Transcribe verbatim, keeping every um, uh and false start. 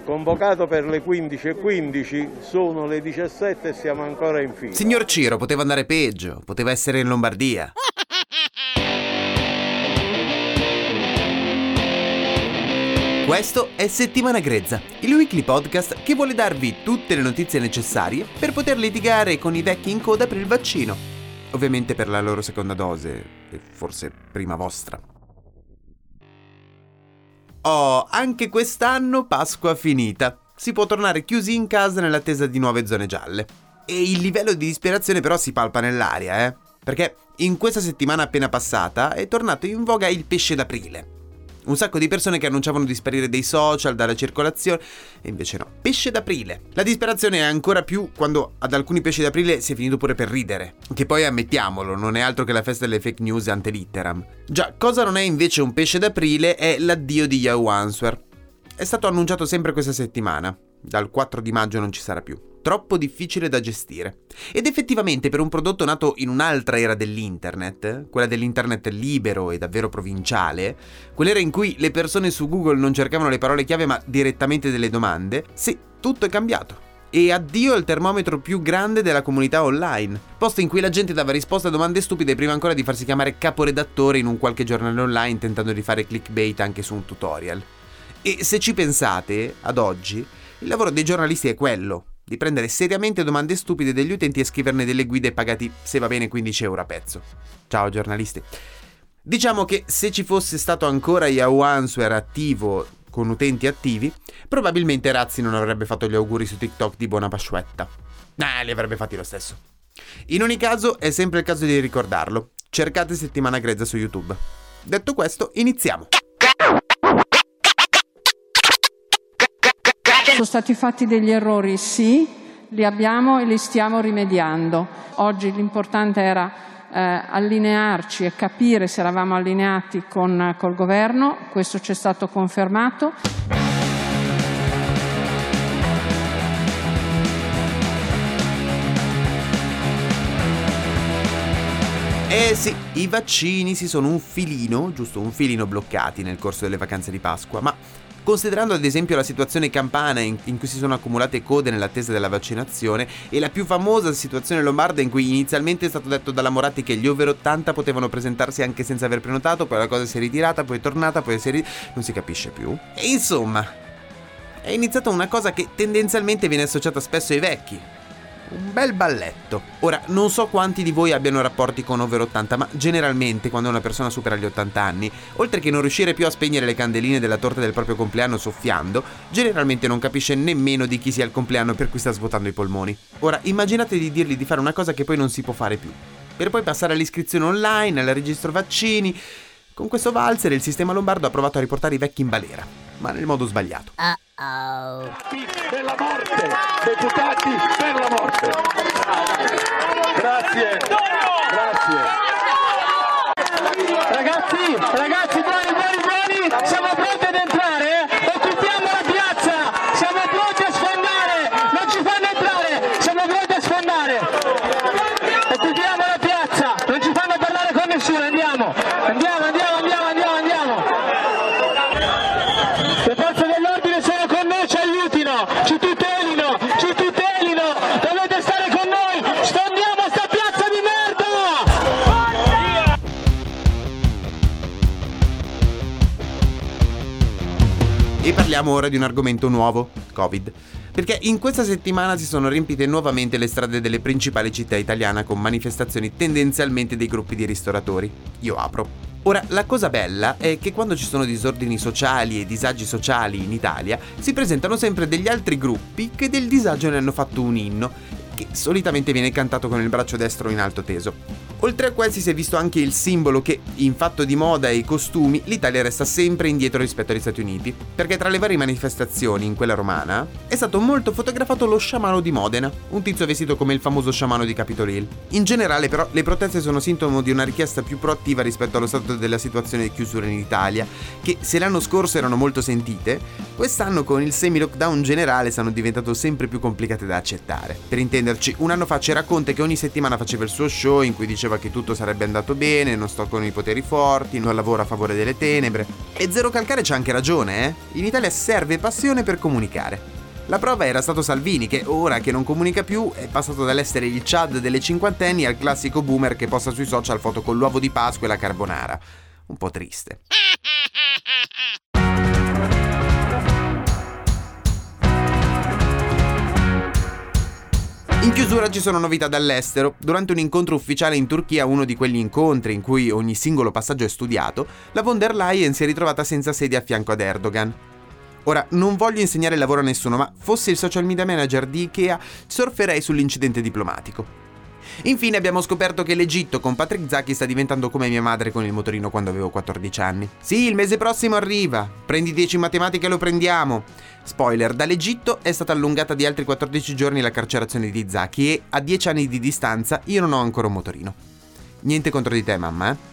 Convocato per le quindici e quindici, sono le diciassette e siamo ancora in fila. Signor Ciro, poteva andare peggio, poteva essere in Lombardia. Questo è Settimana Grezza, il weekly podcast che vuole darvi tutte le notizie necessarie per poter litigare con i vecchi in coda per il vaccino. Ovviamente per la loro seconda dose, e forse prima vostra. Oh, anche quest'anno Pasqua finita. Si può tornare chiusi in casa nell'attesa di nuove zone gialle. E il livello di disperazione però si palpa nell'aria, eh? Perché in questa settimana appena passata è tornato in voga il pesce d'aprile. Un sacco di persone che annunciavano di sparire dai social, dalla circolazione, e invece no. Pesce d'aprile. La disperazione è ancora più quando ad alcuni pesci d'aprile si è finito pure per ridere. Che poi, ammettiamolo, non è altro che la festa delle fake news ante litteram. Già, cosa non è invece un pesce d'aprile è l'addio di Yahoo Answer. È stato annunciato sempre questa settimana. Dal quattro di maggio non ci sarà più. Troppo difficile da gestire. Ed effettivamente per un prodotto nato in un'altra era dell'internet, quella dell'internet libero e davvero provinciale, quell'era in cui le persone su Google non cercavano le parole chiave ma direttamente delle domande, sì, tutto è cambiato. E addio al termometro più grande della comunità online, posto in cui la gente dava risposte a domande stupide prima ancora di farsi chiamare caporedattore in un qualche giornale online tentando di fare clickbait anche su un tutorial. E se ci pensate, ad oggi, il lavoro dei giornalisti è quello, di prendere seriamente domande stupide degli utenti e scriverne delle guide pagati, se va bene, quindici euro a pezzo. Ciao giornalisti. Diciamo che se ci fosse stato ancora Yahoo Answer attivo con utenti attivi, probabilmente Razzi non avrebbe fatto gli auguri su TikTok di buona pasquetta. Nah, li avrebbe fatti lo stesso. In ogni caso, è sempre il caso di ricordarlo. Cercate Settimana Grezza su YouTube. Detto questo, iniziamo. Sono stati fatti degli errori, sì, li abbiamo e li stiamo rimediando. Oggi l'importante era eh, allinearci e capire se eravamo allineati con col governo, questo ci è stato confermato. Eh sì, i vaccini si sono un filino, giusto un filino bloccati nel corso delle vacanze di Pasqua, ma considerando ad esempio la situazione campana in, in cui si sono accumulate code nell'attesa della vaccinazione e la più famosa situazione lombarda in cui inizialmente è stato detto dalla Moratti che gli over ottanta potevano presentarsi anche senza aver prenotato, poi la cosa si è ritirata, poi è tornata, poi si è ri... non si capisce più. E insomma, è iniziata una cosa che tendenzialmente viene associata spesso ai vecchi. Un bel balletto. Ora, non so quanti di voi abbiano rapporti con over ottanta, ma generalmente quando una persona supera gli ottanta anni, oltre che non riuscire più a spegnere le candeline della torta del proprio compleanno soffiando, generalmente non capisce nemmeno di chi sia il compleanno per cui sta svuotando i polmoni. Ora, immaginate di dirgli di fare una cosa che poi non si può fare più, per poi passare all'iscrizione online, al registro vaccini. Con questo valzer il sistema lombardo ha provato a riportare i vecchi in balera, ma nel modo sbagliato. Uh-oh. Per la morte, deputati per la morte. Grazie, grazie. Ragazzi, ragazzi, buoni, buoni, buoni, siamo pronti ad entrare? Occupiamo la piazza, siamo pronti a sfondare, non ci fanno entrare, siamo pronti a sfondare. Occupiamo la piazza, non ci fanno parlare con nessuno, andiamo, andiamo, andiamo, andiamo, andiamo, andiamo. Le forze dell'ordine sono con noi, ci aiutino, ci tutelino, ci tutelino, dovete stare con noi, sfondiamo sta piazza di merda! E parliamo ora di un argomento nuovo, Covid. Perché in questa settimana si sono riempite nuovamente le strade delle principali città italiane con manifestazioni tendenzialmente dei gruppi di ristoratori. Io apro. Ora, la cosa bella è che quando ci sono disordini sociali e disagi sociali in Italia, si presentano sempre degli altri gruppi che del disagio ne hanno fatto un inno, che solitamente viene cantato con il braccio destro in alto teso. Oltre a questi si è visto anche il simbolo che, in fatto di moda e costumi, l'Italia resta sempre indietro rispetto agli Stati Uniti, perché tra le varie manifestazioni in quella romana è stato molto fotografato lo sciamano di Modena, un tizio vestito come il famoso sciamano di Capitol Hill. In generale però le proteste sono sintomo di una richiesta più proattiva rispetto allo stato della situazione di chiusura in Italia, che se l'anno scorso erano molto sentite, quest'anno con il semi-lockdown generale sono diventate sempre più complicate da accettare. Per intenderci, un anno fa c'era Conte che ogni settimana faceva il suo show in cui diceva diceva che tutto sarebbe andato bene, non sto con i poteri forti, non lavoro a favore delle tenebre. E Zero Calcare c'ha anche ragione, eh? In Italia serve passione per comunicare. La prova era stato Salvini, che ora che non comunica più è passato dall'essere il Chad delle cinquantenni al classico boomer che posta sui social foto con l'uovo di Pasqua e la carbonara. Un po' triste. In chiusura ci sono novità dall'estero. Durante un incontro ufficiale in Turchia, uno di quegli incontri in cui ogni singolo passaggio è studiato, la von der Leyen si è ritrovata senza sedia a fianco ad Erdogan. Ora, non voglio insegnare il lavoro a nessuno, ma fossi il social media manager di Ikea, surferei sull'incidente diplomatico. Infine abbiamo scoperto che l'Egitto con Patrick Zaki sta diventando come mia madre con il motorino quando avevo quattordici anni. Sì, il mese prossimo arriva, prendi dieci in matematica e lo prendiamo. Spoiler, dall'Egitto è stata allungata di altri quattordici giorni la carcerazione di Zaki e a dieci anni di distanza io non ho ancora un motorino. Niente contro di te, mamma, eh?